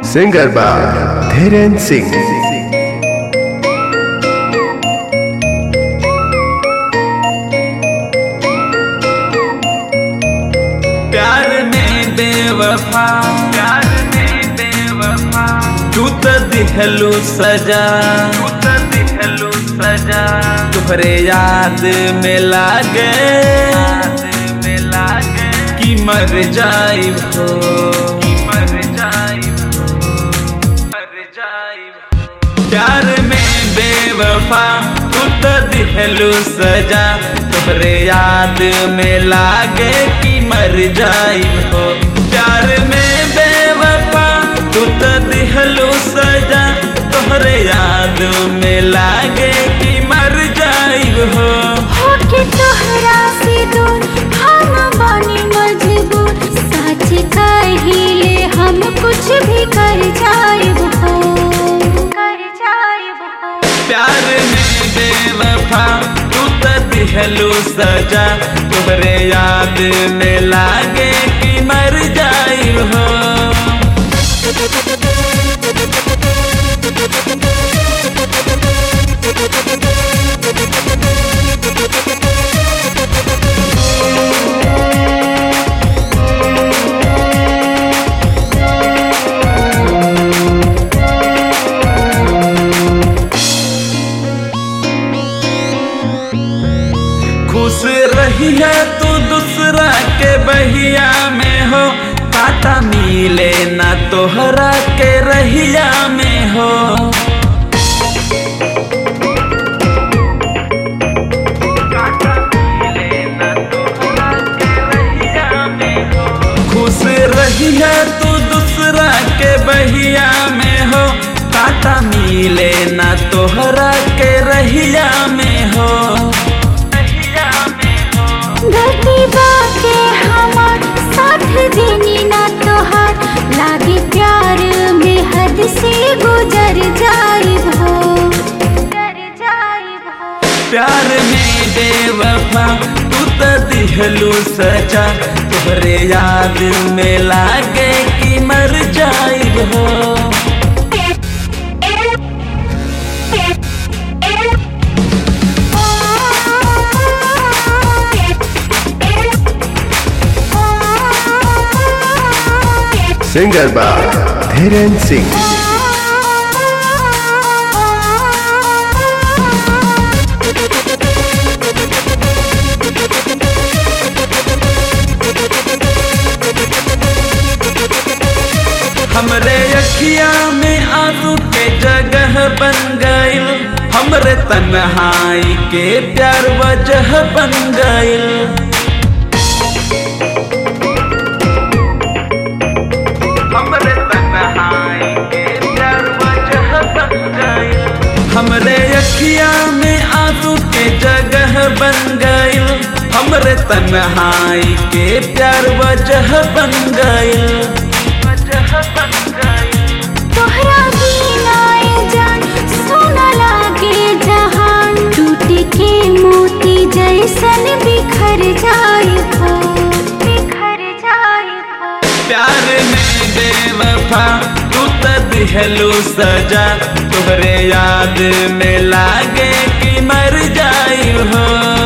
Singer by Dhirendra Singh. प्यार में बेवफा, प्यार में बेवफा, तू तो दिहलू सजा, तू तो दिहलू सजा, तुहरे याद में लागे, याद में लागे कि मर जाई हो, कि मर जाई हो, मर जाई हो। प्यार में बेवफा, तू तो दिहलू सजा, तुहरे याद में लागे कि मर जाई हो। प्यार में बेवफा, तू तो दिहलू सजा, तुहरे याद में लागे कि मर जाई हो। होके तोहरा से दूर हम बानी मजबूर, सच कहिले हम कुछ भी कर जाएब हो, कर जाएब हो। प्यार में बेवफा, तू तो दिहलू सजा, तुहरे याद में लागे कि मर जाई हो। खुश रही है तू दूसरा के बहिया में हो, काटा मिले ना तोहरा के रहिया में हो। काटा मिले ना तोहरा के रहिया में हो। खुश रही है तू दूसरा के बहिया में हो, काटा मिले ना तोहरा के रहिया में हो। गलती बाके हमार साथ देनी ना तोहार, लागे प्यार में हद से गुजर जाइब हो, गुजर जाइब हो। प्यार में बेवफा, तू तो दिहलू सजा, तुहरे याद में लागे कि मर जाइब हो। Singer by Dhirendra Singh. हमरे अखिया में आंसू के जगह बन गइल, हमरे तन्हाई के प्यार वजह बन गइल। हमरे तन्हाई के प्यार वजह बन गइल। हमरे अखिया में आंसू के जगह बन गइल, हमरे तन्हाई के प्यार वजह बन गइल, वजह बन गइल। तोहरा बिना ए जान सोना लागे जहान, टूट के मोती जैसन बिखर जाइब हो, बिखर जाइब हो। प्यार में बेवफा, तू तो दिहलू सजा, तुहरे याद में लागे कि मर जाई हो।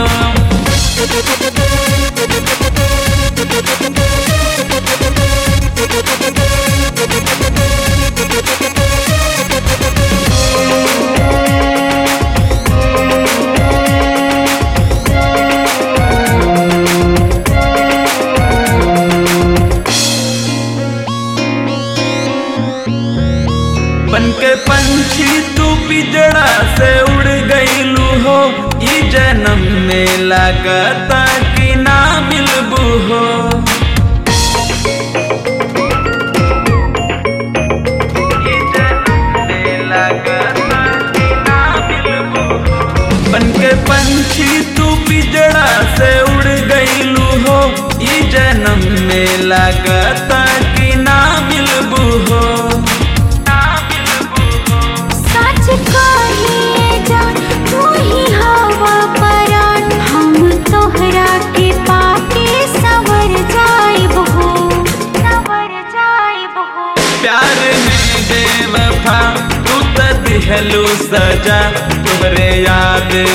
बन के पंछी तू पिजड़ा से उड़ गईलू हो, ई जन्म में लगता कि ना मिलबू हो। ई जन्म में लगता कि ना मिलबू हो। बन के पंछी तू पिजड़ा से उड़ गईलू हो, ई जन्म में लगता कि ना मिलबू हो। कहे जान तू ही हवा परान, हम तोहरा के पाके सवर जाइब हो, सवर जाइब हो। प्यार में बेवफा तू तो दिहलू सजा, तुहरे याद